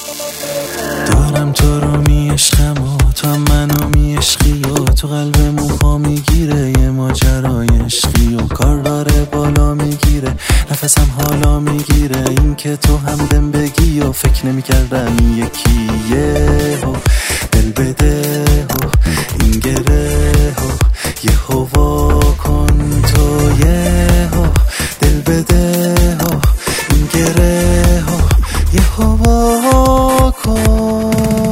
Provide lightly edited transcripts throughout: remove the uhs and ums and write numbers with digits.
دارم تو رو میعشقم و تو هم منو میعشقی و تو قلبمون پا میگیره یه ماجرای عشقی و کار داره بالا میگیره نفسم حالا میگیره این که تو هم دم بگی و فکر نمیکردم این یکیه و دل بده و این گره و یه هوا کن تو یه و دل بده و این گره و یه هوا کن.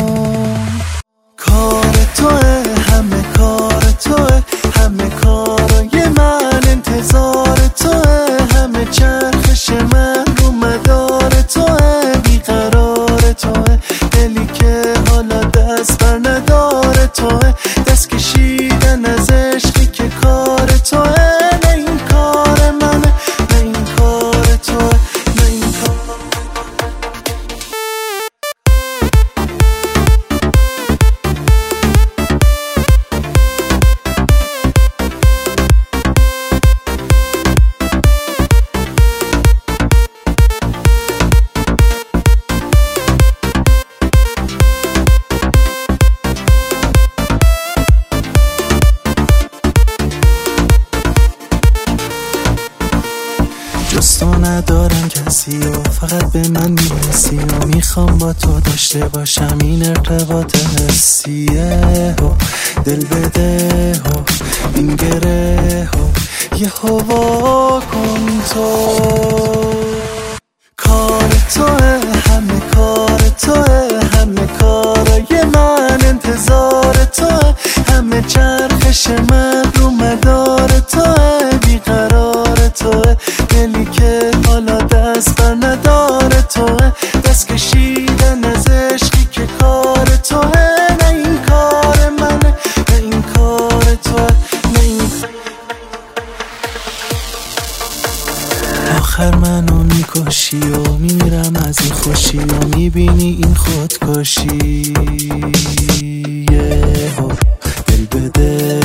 کار توه همه کار توه همه کارای من انتظار توه همه چرخش من رو مدار توه بیقرار توه دلی که حالا دست بر نداره توه دست کشیدن از عشقی که کار توه نه این کار منه نه این کار توه نه این کار. جز تو ندارم کسی و فقط به من میرسی و میخوام با تو داشته باشم این ارتباط حسیه و دل بده و این گره و یه هوا کن تو. کار توه همه کار توه همه کارای من انتظار توه همه چرخش من رو مدار توه بیقرار توه دلی که حالا دست بر نداره توه دست کشیدن از عشقی که کار توه نه این کار منه نه این کار توه نه این. آخر منو میکشی و میمیرم از این خوشی و میبینی این خودکشی دل بده